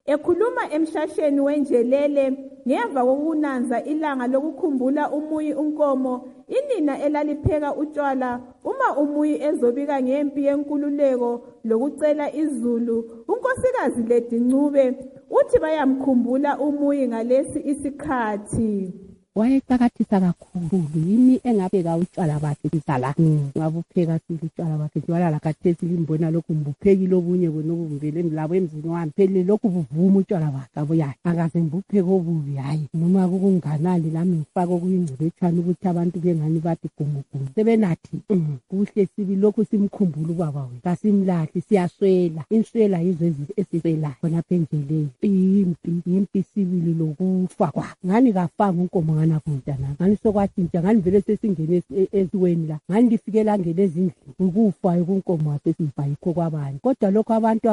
Ekhuluma emshasheni wenjelele ngemva kokunanza ilanga lokukhumbula uMuyi uNkomo, inina elalipheka utshwala uma uMuyi ezobika ngempi yenkululeko lokucela izulu, unkosikazi Lady Ncube uthi bayamkhumbula uMuyi ngalesi isikhathi. Wayeqakathisa kakhulu yini engapheka utshwala bakhe kisala ngabupheka utshwala bakhe njalo lakathesi limbona lokhu mbupheki lobunye bonokuvele labo emzini wami phela lokhu buvuma utshwala bakhe abuyayo akaze mbupheki obubi hayi noma kukunganani lami ngifaka okuyingcebethana ukuthi abantu bengani bathi gumugumu sebenathi kuhle sibi lokhu simkhumbula ubaba wethu kasimlahli siyaswela inswela yizo esiswela khona phenjeleni impi sibili lokufa kwa ngani kafanga unkomo nakuntana ngani sokwatshintsha ngani vele sesingene esiweni la ngani lifikela ngene ezindlini ukufa ukunkomo wasesifa yikho kwabani kodwa lokho abantu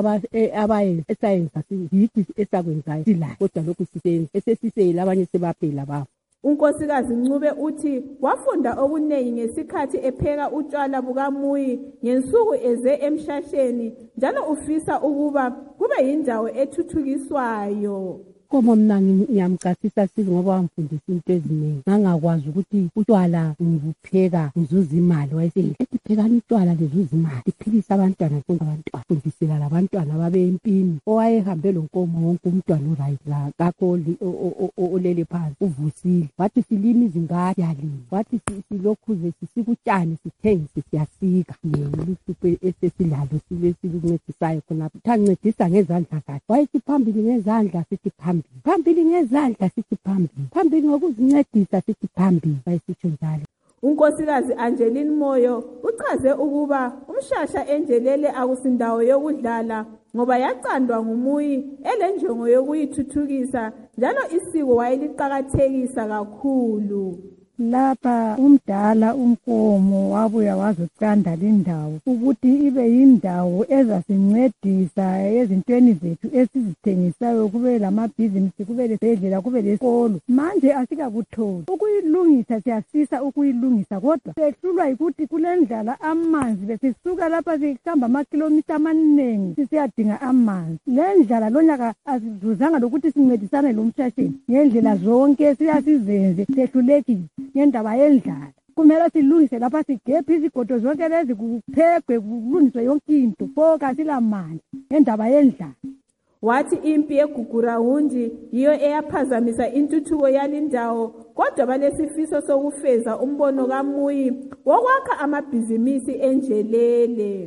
abayenza siyithi esakwenzayo sila kodwa lokho sisenza esesisela abanye sebaphela bafa. Unkosikazi Ncube uthi wafunda okuningi ngesikhathi epheka utshwala bukaMuyi ngensuku eze emshasheni njalo ufisa ukuba kube yindawo ethuthukiswayo. Komo mina ngiyamchasisa sizi ngoba wamfundisa into eziningi ngangakwazi ukuthi utshwala ngibupheka ngizuza imali wayesithi phekani utshwala lezuza imali liphilisa abantwana fundisela labantwana babe empini owayehambe lonkomo wonke umntwana urayila kakho olele phansi uvusile wathi silimi izingadi yalini wathi silokhuze sisikutshani sithengise siyasika yena esesilalo silesincedisayo khonapho thancedisa ngezandla zakhe wayethi phambili ngezandla sithi phambili ngezandla sithi phambili ngokuzincedisa sithi phambili bayisitsho njalo. Unkosikazi Angeline Moyo uchaze ukuba umshasha enjelele akusindawo yokudlala ngoba yacandwa nguMuyi elenjongo yokuyithuthukisa njalo isiko wayeliqhakathekisa kakhulu. Lapha umdala uNkomo wabuya wazocanda lindawo ukuthi ibe yindawo ezasincedisa ezintweni zethu esizithengisayo kube lamabhizinisi kube lesibhedlela kube lesikolo manje asikakutholi ukuyilungisa siyasisa ukuyilungisa kodwa sehlulwa ukuthi kulendlala amanzi besisuka lapha sihamba amakilomita amanengi sisiyadinga amanzi lendlala lonyaka asizuzanga lokuthi sincedisane lomshasheni ngendlela zonke siyasizenze sehlulekile ngendaba yendlala kumele silungise lapha sigebhe izigodo zonke lezi kuphegwe kulungiswe yonke into phoka silamandla ngendaba yendlala. Wathi impi yeGugurawundi yiyo eyaphazamisa intuthuko yalindawo kodwa balesifiso sokufeza umbono kaMuyi wokwakha amabhizinisi enjelele.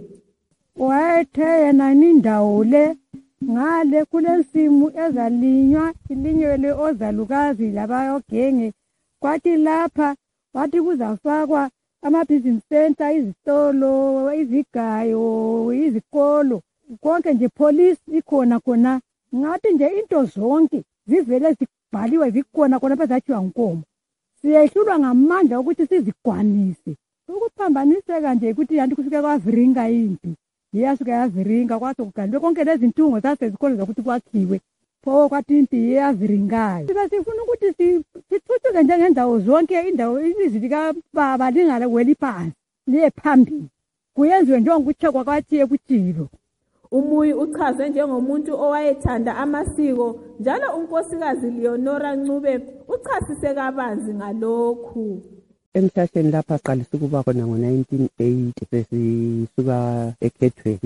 Wayethe yena indawo le ngale kulensimu ezalinywa ilinywe ozalukazi labayogenge kwathi lapha wathi kuzafakwa ama-business center izitolo izigayo izikolo konke nje police ikhona khona ngathi nje into zonke zivele zibhaliwe zikhona khona phezathiwa Nkomo siyehlulwa ngamandla ukuthi sizigwanise ukuphambaniseka nje ukuthi yanti kufike kwaviringa impi yasuke yaviringa kwathi kugandwe konke lezi ntungo zasezikolo zokuthi kwakhiwe pho kwathi impi yaviringayo sifuna ukuthi sithuthuke njengendawo zonke indawo ilizwi likababa lingala weli phansi liye phambili kuyenziwe njengokuthekwa kwathi ebujilo. uMuyi uchazwe njengomuntu owayethanda amasiko njalo unkosikazi Leonora Ncube uchasise kabanzi ngalokhu. Emshasheni lapha qalisa ukuba khona ngo-1980 sesisuka ekhethwe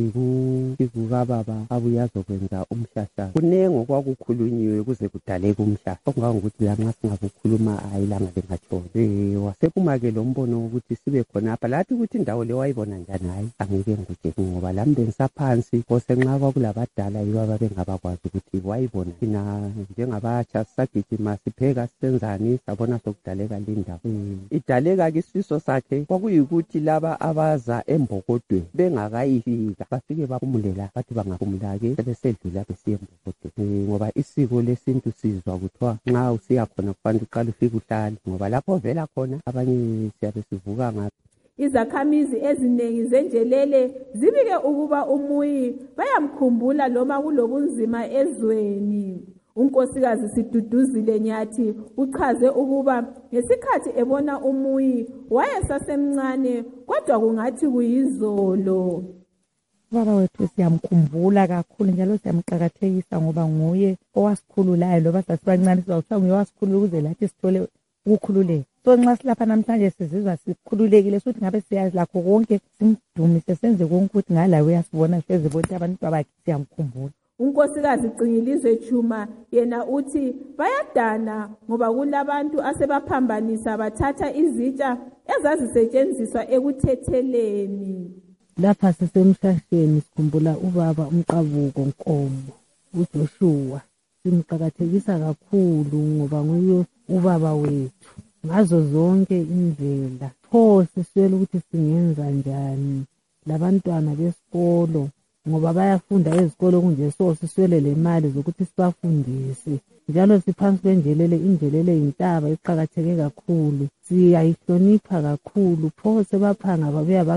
kubaba abuya azokwenza umshasha kunengi okwakukhulunyiwe kuze kudaleke umshasha okungangokuthi la nxa singakukhuluma ayilanga lingatshoni wasekumake lo mbono ukuthi sibe khonapha lathi ukuthi indawo le wayibona njani hayi angeke ngikutshele ngoba lami bengisaphansi kose nxa kwakulabadala yibo ababengabakwazi ukuthi wayibona thina njengabatsha sisagijima sipheka sisenzani sabona sokudaleka lindawo idaleka kisifiso sakhe kwakuyikuthi laba abaza embokotweni bengakayifika bafike baphumulela bathi bangaphumula-ke sebesedlula besiye embokotweni ngoba isiko lesintu sizwa kuthiwa nxa usiya khona kufanele uqale ufike uhlale ngoba lapho vela khona abanye siyabe sivuka ngaphi. Izakhamizi eziningi zenjelele zibike ukuba uMuyi bayamkhumbula noma kulobunzima ezweni. Unkosikazi Siduduzile Nyathi uchaze ukuba ngesikhathi ebona uMuyi wayesasemncane kodwa kungathi kuyizolo. ubaba wethu siyamkhumbula kakhulu njalo siyamqakathekisa ngoba nguye owasikhululayo loba sasibancane sizawuthiwa nguye owasikhulula ukuze lathi sithole ukukhululeka. So nxa silapha namhlanje sizizwa sikhululekile futhi ngabe siyazi lakho konke simdumise senze konke ukuthi ngalayo uyasibona hlezi bonke abantu bakhe siyamkhumbula. unkosikazi Cingilizwe Chuma yena uthi bayadana ngoba kulabantu asebaphambanisa bathatha izitsha ezazisetshenziswa ekuthetheleni. Lapha sisemshasheni sikhumbula ubaba uMqabuko Nkomo uJoshua. Simqakathekisa kakhulu ngoba nguye ubaba wethu ngazo zonke indlela. Pho siswele ukuthi singenza njani labantwana besikolo ngoba bayafunda ezikolo kunje so siswele le mali zokuthi sibafundise. Njalo siphansi kwenjelele, injelele yintaba eqhakatheke kakhulu. Siyayihlonipha kakhulu. Pho sebaphanga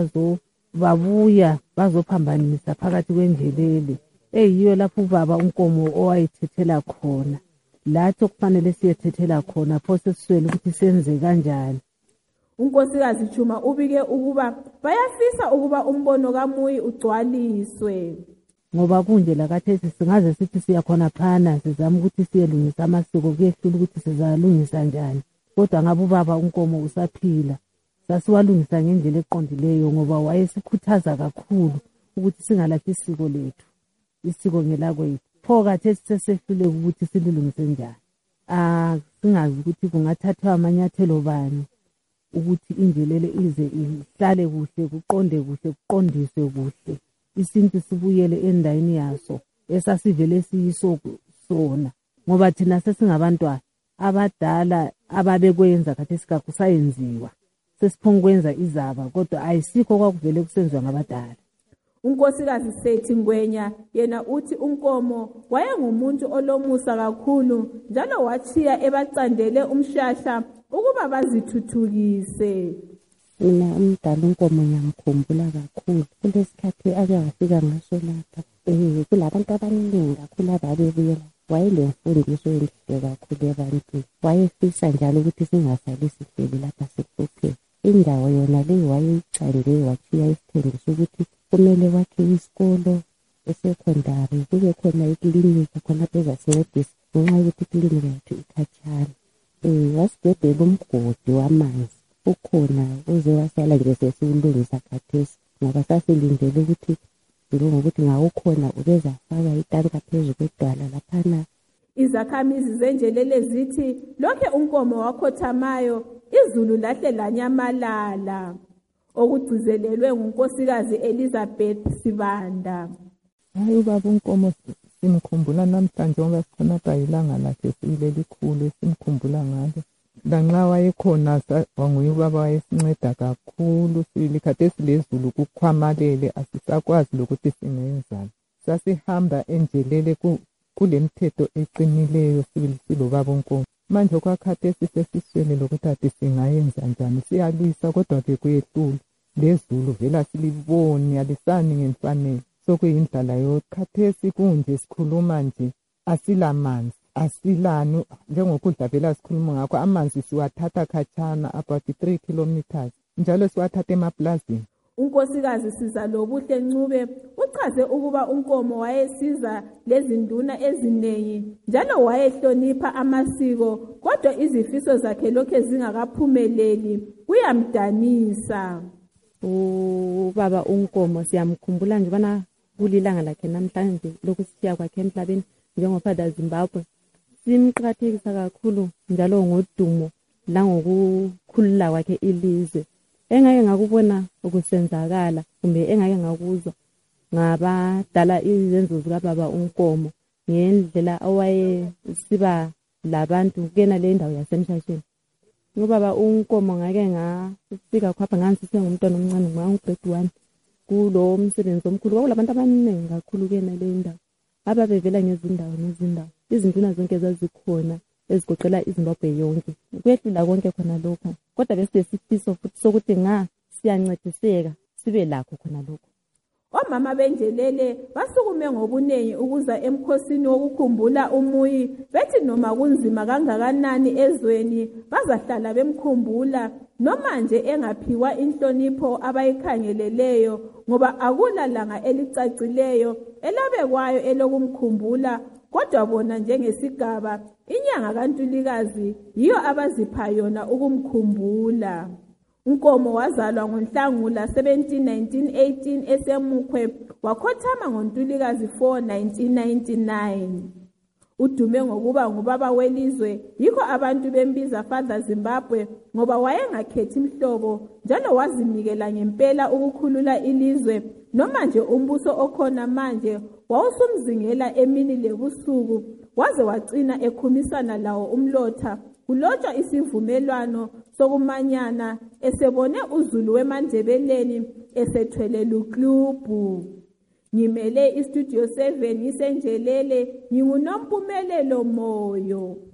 babuya bazophambanisa phakathi kwenjelele. Eyiyo lapho ubaba uNkomo owayethethela khona. Lathi okufanele siyethethela khona pho sesiswele ukuthi senze kanjani. unkosikazi Chuma ubike ukuba bayafisa ukuba umbono kaMuyi ugcwaliswe. Ngoba kunje lakathesi singaze sithi siyakhona phana sizama ukuthi siyelungisa amasiko kuyehlula ukuthi sizalungisa njani. Kodwa ngabe ubaba uNkomo usaphila. Sasiwalungisa ngendlela eqondileyo ngoba wayesikhuthaza kakhulu ukuthi singalahli isiko lethu. Isiko ngelakwethu. Pho kathesi sesehlule ukuthi sililungise njani. Singazi ukuthi kungathathwa amanyathelo bani ukuthi injelele ize ihlale kuhle, kuqonde kuhle, kuqondiswe kuhle. Isintu sibuyele endaweni yaso esasivele siyiso sona. Ngoba thina sesingabantwana abadala ababekwenza kathesi kakusayenziwa. Sesiphongwenza izaba kodwa ayisikho kwakuvele kusenziwa ngabadala. unkosikazi Sethi Ngwenya yena uthi uNkomo wayengumuntu olomusa kakhulu njalo wachiya ebacandele umshasha ukuba bazithuthukise. Mina umdala uNkomo ngiyamkhumbula kakhulu kulesikhathi ake wafika ngaso lapha. Kulabantu abaningi kakhulu ababebuyela. Wayelemfundiso enhle kakhulu ebantwini. Wayefisa njalo ukuthi singasali sihleli lapha sikuphela. Indawo yona leyo wayeyicande wachiya isithembiso ukuthi kumele wakhe isikolo esecondary kube khona iklinika khona bezasincedisa ngenxa yokuthi iklinika yethu ikhatshana. Wasigedela umgodi wamanzi ukhona uze wasala nje sesiwulungisa khathesi ngoba sasilindele ukuthi ngokuthi ngawukhona ubezafaka itanka phezu kwedwala laphana. Izakhamizi zenjelele zithi lokhe uNkomo wakhothamayo izulu lahle lanyamalala. Okugcizelelwe ngunkosikazi Elizabeth Sibanda. Hayi ubaba uNkomo simkhumbula namhlanje ngoba sikhona bayilanga lakhe silelikhulu simkhumbula ngalo. Lanxa wayekhona wanguye ubaba wayesinceda kakhulu silikhathesi lezulu kukhwamalele asisakwazi lokuthi singenzani. Sasihamba enjelele kulemthetho eqinileyo silobaba uNkomo. Manje kwakhathesi sesiswele lokuthi ade singayenza njani siyalwisa kodwa ke kuyehlula lezulu vela siliboni alisani ngemfanelo. Sokuyindlala yokhathesi kunje sikhuluma nje asilamanzi asilani njengokudla vela sikhuluma ngakho amanzi siwathatha khatshana about 3 kilometers njalo siwathatha emaplazini. unkosikazi Sizalobuhle Ncube uchaze ukuba uNkomo wayesiza lezinduna eziningi njalo wayehlonipha amasiko kodwa izifiso zakhe lokhe zingakaphumeleli kuyamdanisa. Ubaba uNkomo siyamkhumbula nje bana kulilanga lakhe namhlanje lokusithiya kwakhe emhlabeni njengoFather Zimbabwe. Simqakathekisa kakhulu njalo ngodumo langokukhulula kwakhe ilizwe. Engake ngakubona ukusenzakala kumbe engake ngakuzwa ngabadala izenzo zikababa uNkomo ngendlela owaye siba labantu kena le ndawo yasemshasheni. Ngobaba uNkomo ngake ngafika khapha ngansise ngumntwana omncane nganggrade 1 kulo umsebenzi omkhulu kwakulabantu abaningi kakhulu kena le ndawo ababevela ngezindawo izinduna zonke zazikhona ezigoqela iZimbabwe yonke kuyehlula konke khona lokho kodwa bese sifiso futhi sokuthi siyancediseka sibe lakho khona lokho. Omama benjelele basukume ngobuningi ukuza emkhosini wokukhumbula umuyi, bethi noma kunzima kangakanani ezweni bazahlala bemkhumbula, noma nje engaphiwa inhlonipho abayikhangeleleyo, ngoba akula langa elicacileyo elabekwayo elokumkhumbula, kodwa bona njengesigaba inyanga kaNtulikazi yiyo abazipha yona ukumkhumbula. uNkomo wazalwa ngoNhlangula 17, 1918 eseMukhwe, wakhothama ngoNtulikazi 4, 1999. Udume ngokuba ngubaba welizwe, yikho abantu bembiza Father Zimbabwe ngoba wayengakhethi imhlobo njalo wazinikela ngempela ukukhulula ilizwe, noma nje umbuso okhona manje wawusumzingela emini lebusuku, waze wagcina ekhumisana lawo umlotha. Kulotshwa isivumelwano sokumanyana esebone uZulu weMandebeleni esethwele luklubhu. Ngimele iStudio 7 ngisenjelele, nginguNompumelelo Moyo.